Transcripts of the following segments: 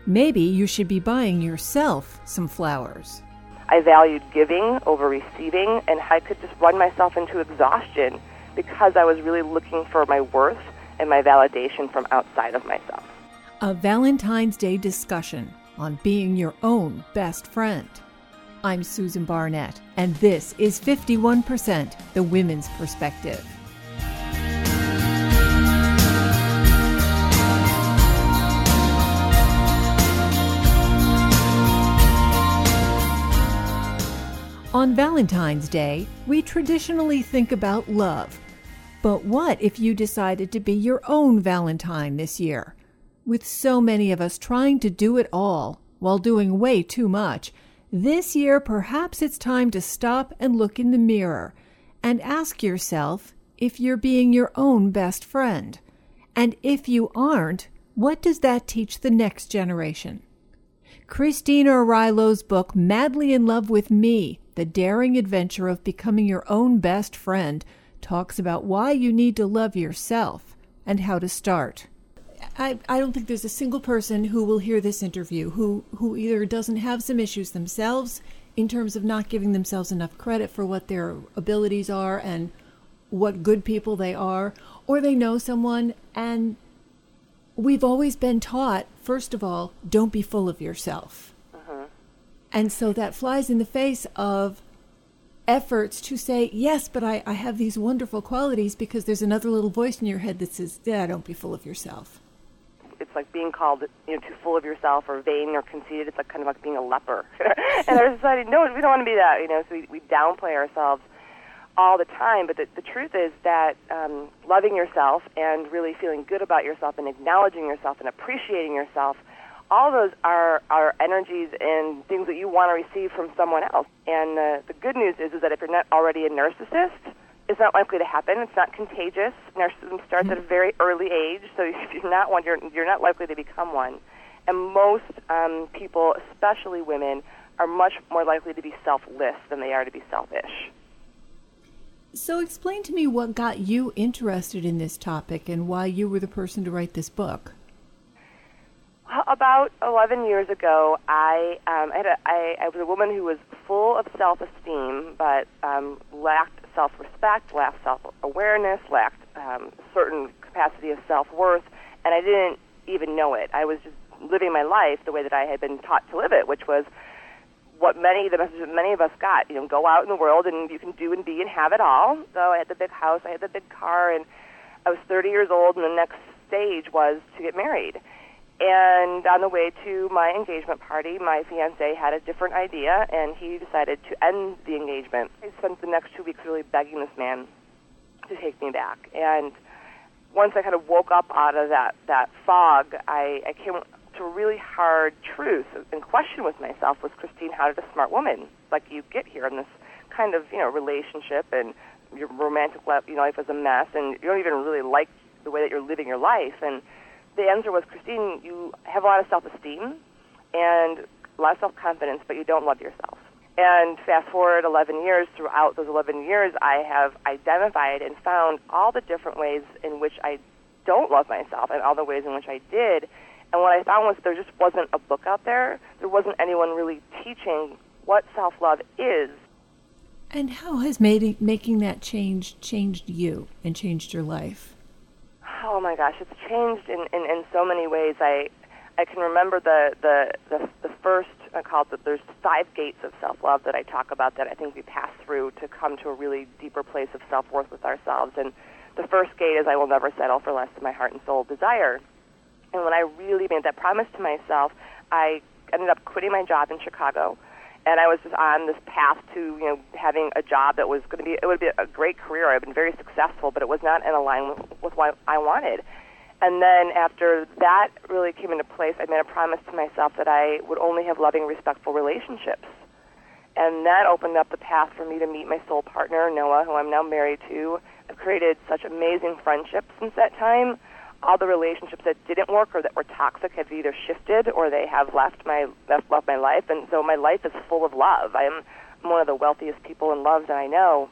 Maybe you should be buying yourself some flowers. I valued giving over receiving, and I could just run myself into exhaustion because I was really looking for my worth and my validation from outside of myself. A Valentine's Day discussion on being your own best friend. I'm Susan Barnett, and this is 51%, the Women's Perspective. On Valentine's Day, we traditionally think about love. But what if you decided to be your own Valentine this year? With so many of us trying to do it all while doing way too much, this year perhaps it's time to stop and look in the mirror and ask yourself if you're being your own best friend. And if you aren't, what does that teach the next generation? Christina Arylo's book, Madly in Love with Me, The Daring Adventure of Becoming Your Own Best Friend, talks about why you need to love yourself and how to start. I don't think there's a single person who will hear this interview who either doesn't have some issues themselves in terms of not giving themselves enough credit for what their abilities are and what good people they are, or they know someone. And we've always been taught, first of all, don't be full of yourself. And so that flies in the face of efforts to say, yes, but I have these wonderful qualities, because there's another little voice in your head that says, yeah, don't be full of yourself. It's like being called, too full of yourself or vain or conceited. It's like kind of like being a leper. And our society, no, we don't want to be that, so we downplay ourselves all the time. But the truth is that loving yourself and really feeling good about yourself and acknowledging yourself and appreciating yourself, all those are energies and things that you want to receive from someone else. And the good news is that if you're not already a narcissist, it's not likely to happen. It's not contagious. Narcissism starts at a very early age, so if you're not one, you're not likely to become one. And most people, especially women, are much more likely to be selfless than they are to be selfish. So explain to me what got you interested in this topic and why you were the person to write this book. About 11 years ago, I was a woman who was full of self-esteem, but lacked self-respect, lacked self-awareness, lacked certain capacity of self-worth, and I didn't even know it. I was just living my life the way that I had been taught to live it, which was the message that many of us got. Go out in the world and you can do and be and have it all. So I had the big house, I had the big car, and I was 30 years old, and the next stage was to get married. And on the way to my engagement party, my fiancé had a different idea, and he decided to end the engagement. I spent the next 2 weeks really begging this man to take me back. And once I kind of woke up out of that fog, I came to a really hard truth and question with myself was, Christine, how did a smart woman like you get here in this kind of, relationship, and your romantic life is a mess, and you don't even really like the way that you're living your life? And the answer was, Christine, you have a lot of self-esteem and a lot of self-confidence, but you don't love yourself. And fast forward 11 years, throughout those 11 years, I have identified and found all the different ways in which I don't love myself and all the ways in which I did. And what I found was there just wasn't a book out there. There wasn't anyone really teaching what self-love is. And how has making that change changed you and changed your life? Oh my gosh, it's changed in so many ways. I can remember the first, I call it, there's 5 gates of self-love that I talk about that I think we pass through to come to a really deeper place of self-worth with ourselves. And the first gate is I will never settle for less than my heart and soul desire. And when I really made that promise to myself, I ended up quitting my job in Chicago. And I was just on this path to, having a job that was going to be, it would be a great career. I've been very successful, but it was not in alignment with what I wanted. And then after that really came into place, I made a promise to myself that I would only have loving, respectful relationships. And that opened up the path for me to meet my soul partner, Noah, who I'm now married to. I've created such amazing friendships since that time. All the relationships that didn't work or that were toxic have either shifted or they have left my life. And so my life is full of love. I'm one of the wealthiest people in love that I know.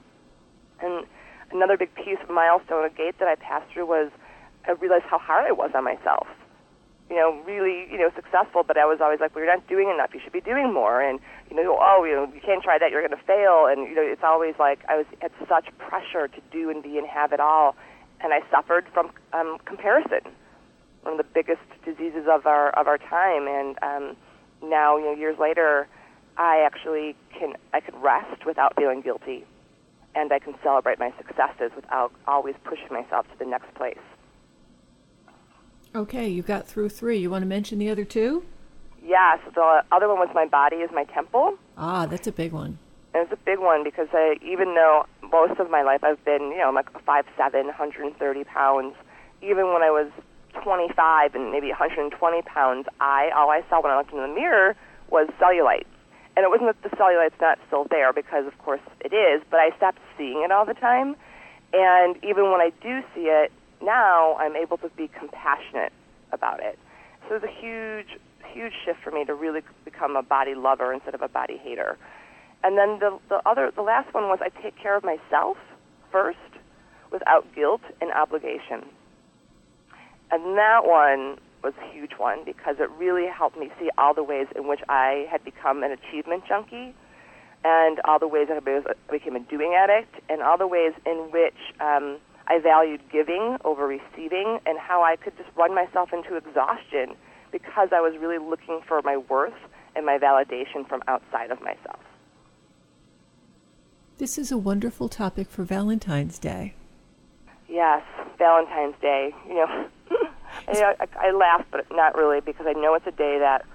And another big piece of milestone, a gate that I passed through, was I realized how hard I was on myself. really, successful, but I was always like, well, you're not doing enough. You should be doing more. And, you can't try that. You're going to fail. And, it's always like I was at such pressure to do and be and have it all. And I suffered from comparison, one of the biggest diseases of our time. And now, years later, I could rest without feeling guilty. And I can celebrate my successes without always pushing myself to the next place. Okay, you got through 3. You want to mention the other 2? Yes, the other one was my body is my temple. Ah, that's a big one. And it's a big one because even though most of my life I've been, I'm like 5'7", 130 pounds, even when I was 25 and maybe 120 pounds, all I saw when I looked in the mirror was cellulite. And it wasn't that the cellulite's not still there, because of course it is, but I stopped seeing it all the time. And even when I do see it, now I'm able to be compassionate about it. So it's a huge, huge shift for me to really become a body lover instead of a body hater. And then the last one was I take care of myself first without guilt and obligation. And that one was a huge one because it really helped me see all the ways in which I had become an achievement junkie, and all the ways that I became a doing addict, and all the ways in which I valued giving over receiving, and how I could just run myself into exhaustion because I was really looking for my worth and my validation from outside of myself. This is a wonderful topic for Valentine's Day. Yes, Valentine's Day. I laugh, but not really, because I know it's a day that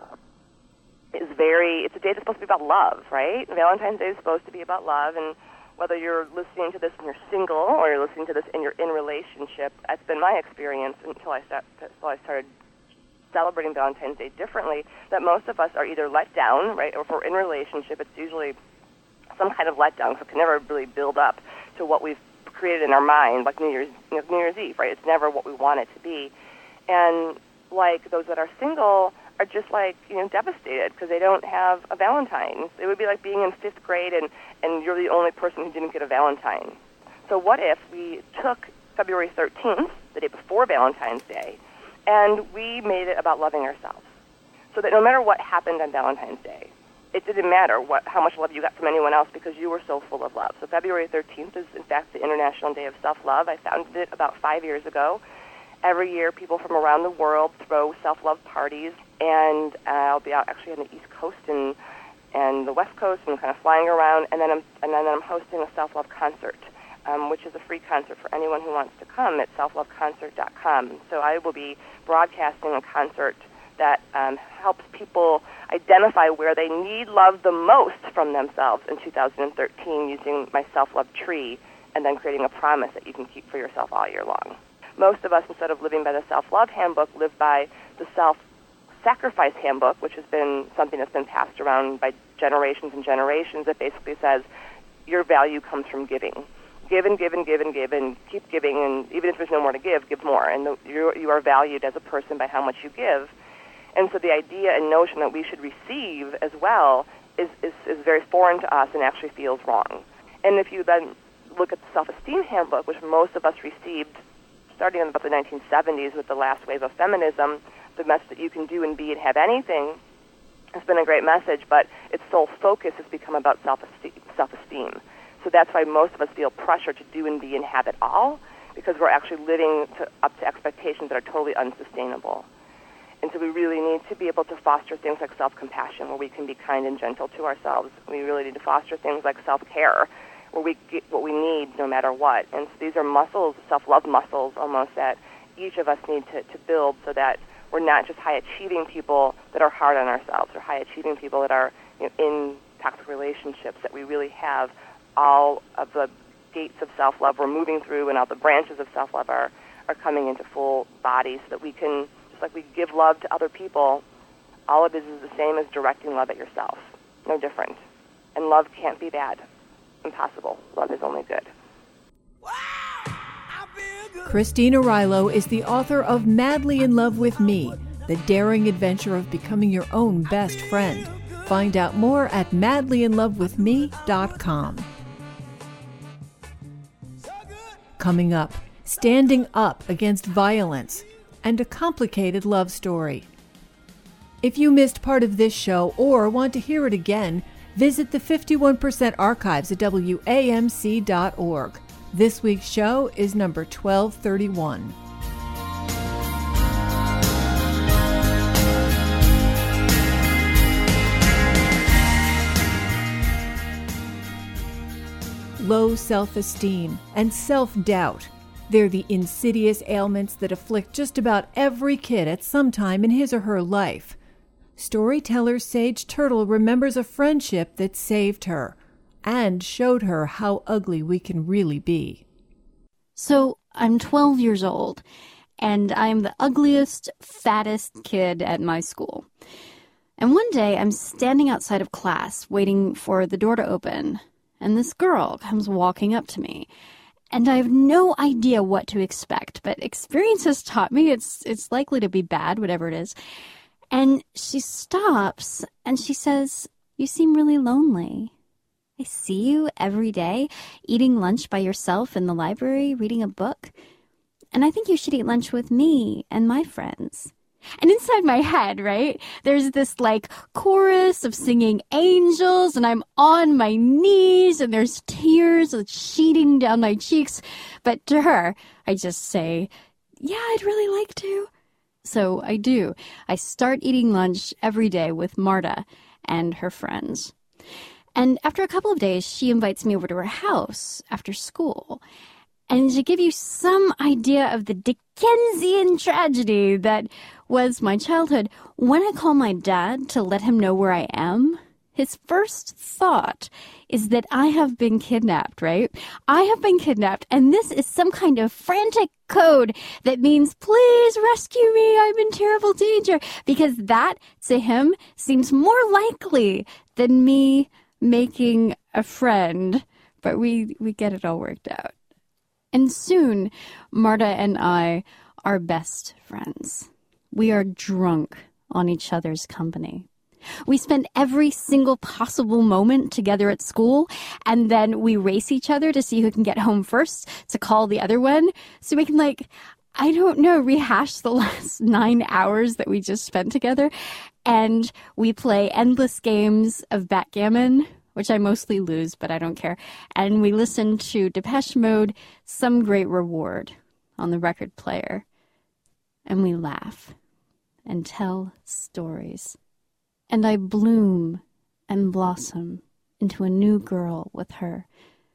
it's a day that's supposed to be about love, right? Valentine's Day is supposed to be about love, and whether you're listening to this and you're single or you're listening to this and you're in relationship, that's been my experience until I started celebrating Valentine's Day differently, that most of us are either let down, right, or if we're in a relationship, it's usually some kind of letdown, so it can never really build up to what we've created in our mind, like New Year's Eve, right? It's never what we want it to be. And like those that are single are just devastated because they don't have a Valentine. It would be like being in 5th grade and you're the only person who didn't get a Valentine. So what if we took February 13th, the day before Valentine's Day, and we made it about loving ourselves, so that no matter what happened on Valentine's Day, it didn't matter how much love you got from anyone else because you were so full of love. So February 13th is, in fact, the International Day of Self-Love. I founded it about 5 years ago. Every year, people from around the world throw self-love parties, and I'll be out actually on the East Coast and the West Coast, and kind of flying around. And then I'm hosting a self-love concert, which is a free concert for anyone who wants to come at selfloveconcert.com. So I will be broadcasting a concert that helps people identify where they need love the most from themselves in 2013 using my self-love tree, and then creating a promise that you can keep for yourself all year long. Most of us, instead of living by the self-love handbook, live by the self-sacrifice handbook, which has been something that's been passed around by generations and generations, that basically says your value comes from giving. Give and give and give and give and keep giving, and even if there's no more to give more. And you are valued as a person by how much you give. And so the idea and notion that we should receive as well is very foreign to us and actually feels wrong. And if you then look at the self-esteem handbook, which most of us received starting in about the 1970s with the last wave of feminism, the message that you can do and be and have anything has been a great message, but its sole focus has become about self-esteem. So that's why most of us feel pressure to do and be and have it all, because we're actually living up to expectations that are totally unsustainable. And so we really need to be able to foster things like self-compassion, where we can be kind and gentle to ourselves. We really need to foster things like self-care, where we get what we need no matter what. And so these are muscles, self-love muscles almost, that each of us need to build, so that we're not just high-achieving people that are hard on ourselves, or high-achieving people that are in toxic relationships, that we really have all of the gates of self-love we're moving through, and all the branches of self-love are coming into full body, so that we can, just like we give love to other people, all of it is the same as directing love at yourself. No different. And love can't be bad. Impossible. Love is only good. Christina Rilo is the author of Madly in Love with Me, the daring adventure of becoming your own best friend. Find out more at madlyinlovewithme.com. Coming up, standing up against violence. and a complicated love story. If you missed part of this show or want to hear it again, visit the 51% archives at WAMC.org. This week's show is number 1231. Low self-esteem and self-doubt. They're the insidious ailments that afflict just about every kid at some time in his or her life. Storyteller Sage Turtle remembers a friendship that saved her and showed her how ugly we can really be. So I'm 12 years old, and I'm the ugliest, fattest kid at my school. And one day I'm standing outside of class waiting for the door to open, and this girl comes walking up to me. And I have no idea what to expect, but experience has taught me it's likely to be bad, whatever it is. And she stops and she says, "You seem really lonely. I see you every day eating lunch by yourself in the library, reading a book. And I think you should eat lunch with me and my friends." And inside my head, right, there's this like chorus of singing angels, and I'm on my knees, and there's tears sheeting down my cheeks. But to her, I just say, "Yeah, I'd really like to." So I do. I start eating lunch every day with Marta and her friends. And after a couple of days, she invites me over to her house after school. And to give you some idea of the Dickensian tragedy that was my childhood, when I call my dad to let him know where I am, his first thought is that I have been kidnapped, right? I have been kidnapped, and this is some kind of frantic code that means, "Please rescue me, I'm in terrible danger." Because that, to him, seems more likely than me making a friend. But we get it all worked out. And soon, Marta and I are best friends. We are drunk on each other's company. We spend every single possible moment together at school, and then we race each other to see who can get home first to call the other one, so we can, I don't know, rehash the last 9 hours that we just spent together. And we play endless games of backgammon, which I mostly lose, but I don't care. And we listen to Depeche Mode, Some Great Reward, on the record player. And we laugh and tell stories. And I bloom and blossom into a new girl with her.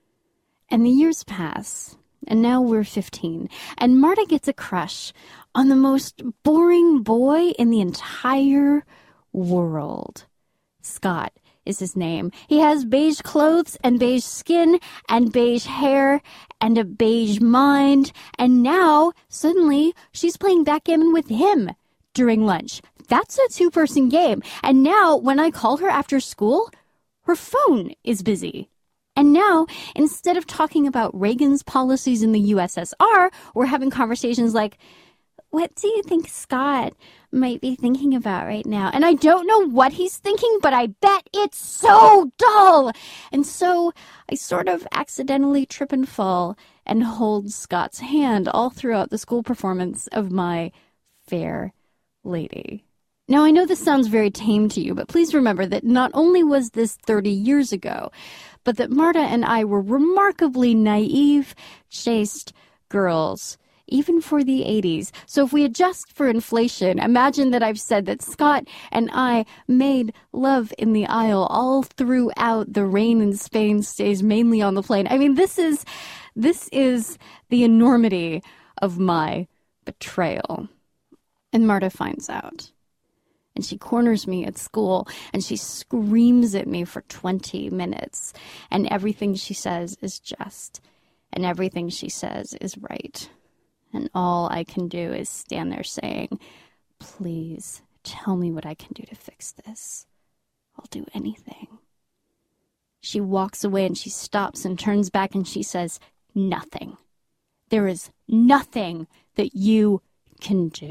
And the years pass, and now we're 15, and Marta gets a crush on the most boring boy in the entire world. Scott is his name. He has beige clothes and beige skin and beige hair and a beige mind, and now, suddenly, she's playing backgammon with him during lunch. That's a two-person game. And now, when I call her after school, her phone is busy. And now, instead of talking about Reagan's policies in the USSR, we're having conversations like, "What do you think Scott might be thinking about right now?" And I don't know what he's thinking, but I bet it's so dull. And so I sort of accidentally trip and fall and hold Scott's hand all throughout the school performance of My Fair Lady. Now, I know this sounds very tame to you, but please remember that not only was this 30 years ago, but that Marta and I were remarkably naive, chaste girls, even for the 80s. So if we adjust for inflation, imagine that I've said that Scott and I made love in the aisle all throughout The Rain in Spain Stays Mainly on the Plane. I mean, this is the enormity of my betrayal. And Marta finds out. And she corners me at school, and she screams at me for 20 minutes. And everything she says is just, and everything she says is right. And all I can do is stand there saying, "Please tell me what I can do to fix this. I'll do anything." She walks away and she stops and turns back and she says, "Nothing. There is nothing that you can do."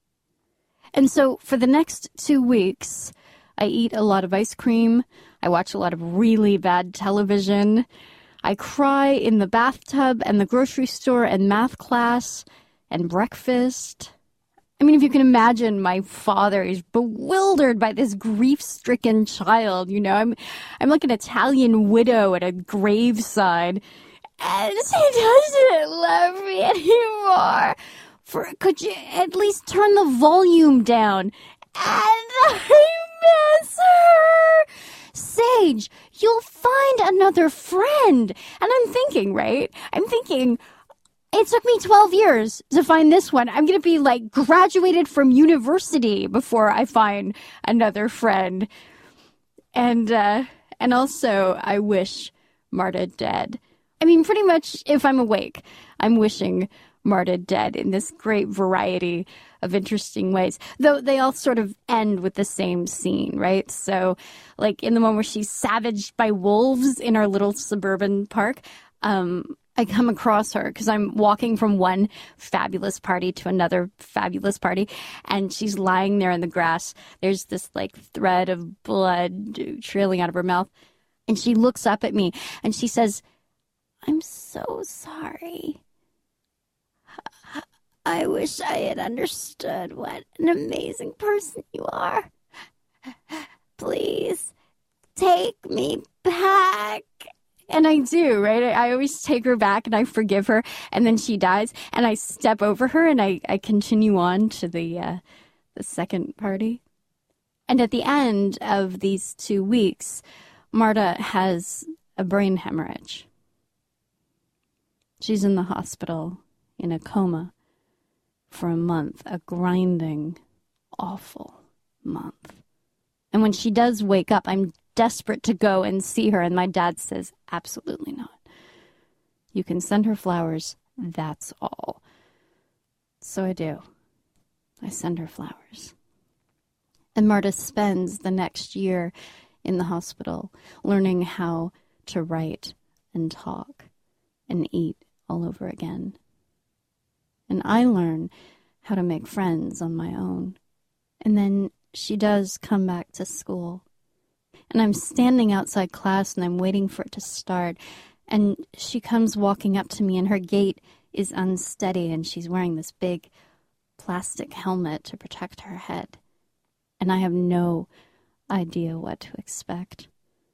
And so for the next 2 weeks, I eat a lot of ice cream. I watch a lot of really bad television. I cry in the bathtub and the grocery store and math class and breakfast. I mean, if you can imagine, my father is bewildered by this grief-stricken child. You know, I'm like an Italian widow at a graveside, and she doesn't love me anymore. Could you at least turn the volume down? And I miss her. Sage, you'll find another friend. And I'm thinking, right? It took me 12 years to find this one. I'm going to be like graduated from university before I find another friend. And also I wish Marta dead. I mean, pretty much if I'm awake, I'm wishing Marta dead in this great variety of interesting ways. Though they all sort of end with the same scene, right? So like in the one where she's savaged by wolves in our little suburban park, I come across her because I'm walking from one fabulous party to another fabulous party, and she's lying there in the grass. There's this like thread of blood trailing out of her mouth, and she looks up at me and she says, "I'm so sorry. I wish I had understood what an amazing person you are. Please take me back." And I do, right? I always take her back and I forgive her, and then she dies, and I step over her and I continue on to the second party. And at the end of these 2 weeks, Marta has a brain hemorrhage. She's in the hospital in a coma for a month, a grinding, awful month. And when she does wake up, I'm desperate to go and see her, and my dad says, absolutely not. You can send her flowers, that's all. So I do. I send her flowers. And Marta spends the next year in the hospital learning how to write and talk and eat all over again. And I learn how to make friends on my own. And then she does come back to school. And I'm standing outside class and I'm waiting for it to start. And she comes walking up to me and her gait is unsteady and she's wearing this big plastic helmet to protect her head. And I have no idea what to expect.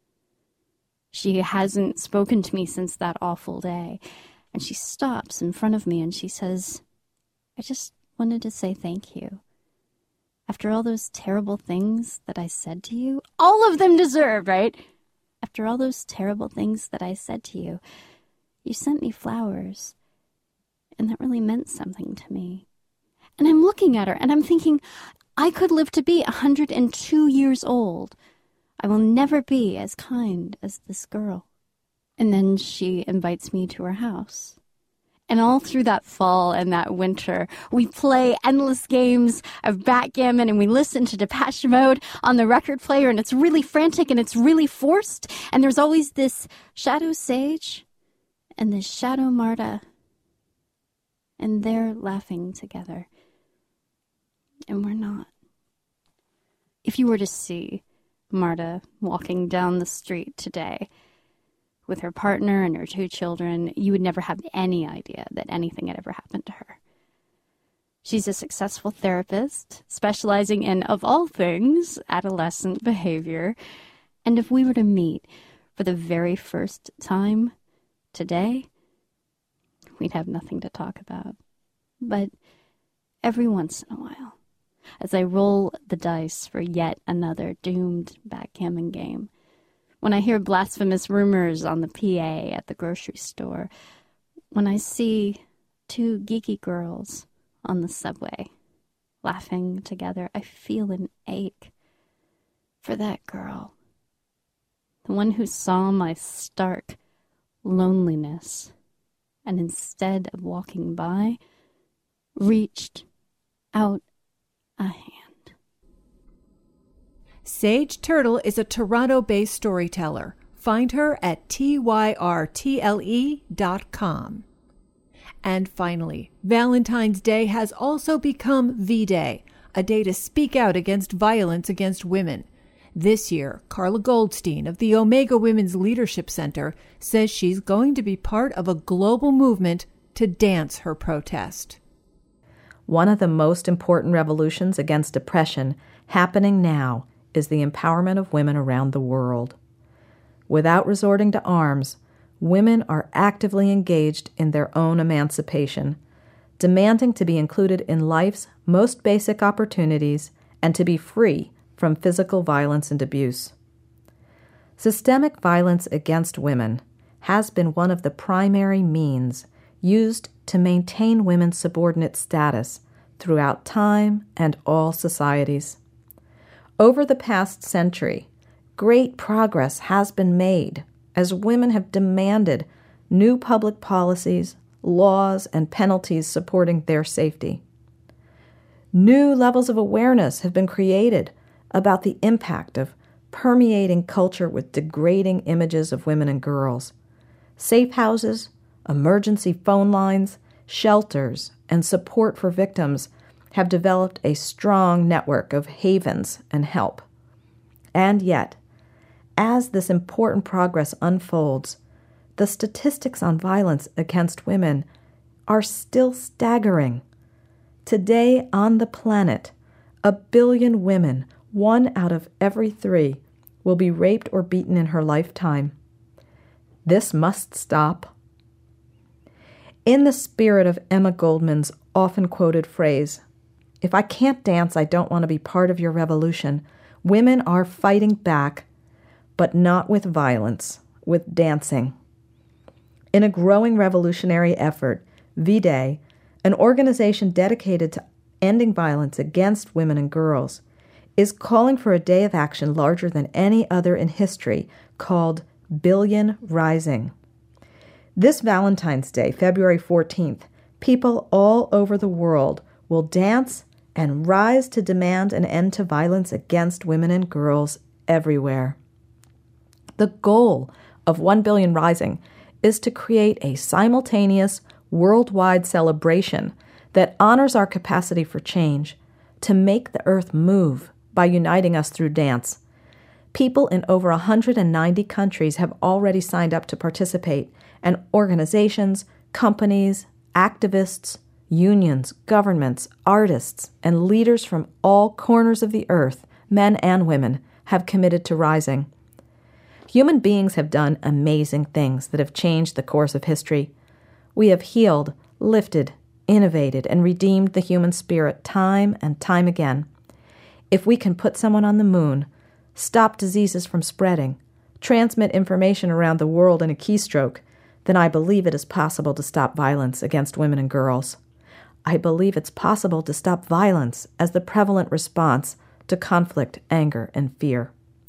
She hasn't spoken to me since that awful day. And she stops in front of me and she says, "I just wanted to say thank you. After all those terrible things that I said to you," all of them deserved, right? "After all those terrible things that I said to you, you sent me flowers. And that really meant something to me." And I'm looking at her and I'm thinking, I could live to be 102 years old. I will never be as kind as this girl. And then she invites me to her house. And all through that fall and that winter, we play endless games of backgammon and we listen to Depeche Mode on the record player, and it's really frantic and it's really forced. And there's always this shadow Sage and this shadow Marta. And they're laughing together. And we're not. If you were to see Marta walking down the street today with her partner and her 2 children, you would never have any idea that anything had ever happened to her. She's a successful therapist, specializing in, of all things, adolescent behavior. And if we were to meet for the very first time today, we'd have nothing to talk about. But every once in a while, as I roll the dice for yet another doomed backgammon game, when I hear blasphemous rumors on the PA at the grocery store, when I see 2 geeky girls on the subway laughing together, I feel an ache for that girl, the one who saw my stark loneliness and instead of walking by, reached out a hand. Sage Turtle is a Toronto-based storyteller. Find her at tyrtle.com. And finally, Valentine's Day has also become V-Day, a day to speak out against violence against women. This year, Carla Goldstein of the Omega Women's Leadership Center says she's going to be part of a global movement to dance her protest. One of the most important revolutions against oppression happening now is the empowerment of women around the world. Without resorting to arms, women are actively engaged in their own emancipation, demanding to be included in life's most basic opportunities and to be free from physical violence and abuse. Systemic violence against women has been one of the primary means used to maintain women's subordinate status throughout time and all societies. Over the past century, great progress has been made as women have demanded new public policies, laws, and penalties supporting their safety. New levels of awareness have been created about the impact of permeating culture with degrading images of women and girls. Safe houses, emergency phone lines, shelters, and support for victims have developed a strong network of havens and help. And yet, as this important progress unfolds, the statistics on violence against women are still staggering. Today on the planet, 1 billion women, 1 out of every 3, will be raped or beaten in her lifetime. This must stop. In the spirit of Emma Goldman's often quoted phrase, "If I can't dance, I don't want to be part of your revolution," women are fighting back, but not with violence, with dancing. In a growing revolutionary effort, V-Day, an organization dedicated to ending violence against women and girls, is calling for a day of action larger than any other in history, called Billion Rising. This Valentine's Day, February 14th, people all over the world will dance and rise to demand an end to violence against women and girls everywhere. The goal of 1 Billion Rising is to create a simultaneous worldwide celebration that honors our capacity for change, to make the earth move by uniting us through dance. People in over 190 countries have already signed up to participate, and organizations, companies, activists, unions, governments, artists, and leaders from all corners of the earth, men and women, have committed to rising. Human beings have done amazing things that have changed the course of history. We have healed, lifted, innovated, and redeemed the human spirit time and time again. If we can put someone on the moon, stop diseases from spreading, transmit information around the world in a keystroke, then I believe it is possible to stop violence against women and girls. I believe it's possible to stop violence as the prevalent response to conflict, anger, and fear.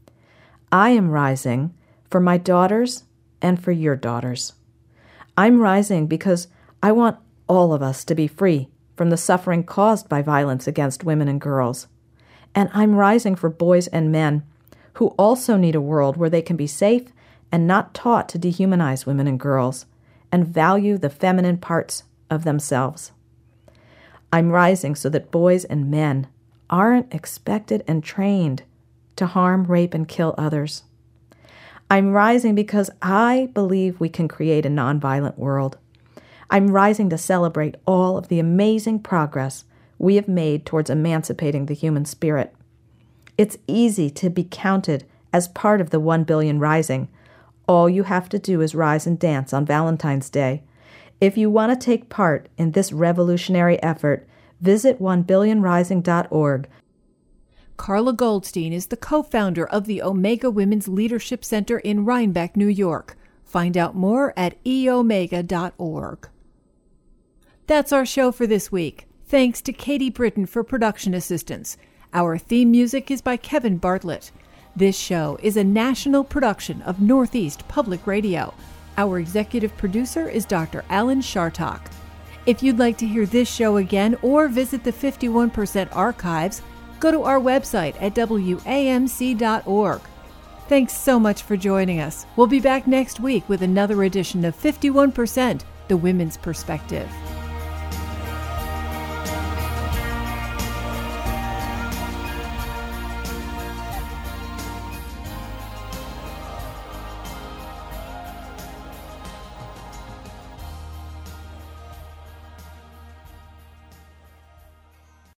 I am rising for my daughters and for your daughters. I'm rising because I want all of us to be free from the suffering caused by violence against women and girls. And I'm rising for boys and men who also need a world where they can be safe and not taught to dehumanize women and girls and value the feminine parts of themselves. I'm rising so that boys and men aren't expected and trained to harm, rape, and kill others. I'm rising because I believe we can create a nonviolent world. I'm rising to celebrate all of the amazing progress we have made towards emancipating the human spirit. It's easy to be counted as part of the 1 Billion Rising. All you have to do is rise and dance on Valentine's Day. If you want to take part in this revolutionary effort, visit 1billionrising.org. Carla Goldstein is the co-founder of the Omega Women's Leadership Center in Rhinebeck, New York. Find out more at eomega.org. That's our show for this week. Thanks to Katie Britton for production assistance. Our theme music is by Kevin Bartlett. This show is a national production of Northeast Public Radio. Our executive producer is Dr. Alan Shartok. If you'd like to hear this show again or visit the 51% archives, go to our website at wamc.org. Thanks so much for joining us. We'll be back next week with another edition of 51%, The Women's Perspective.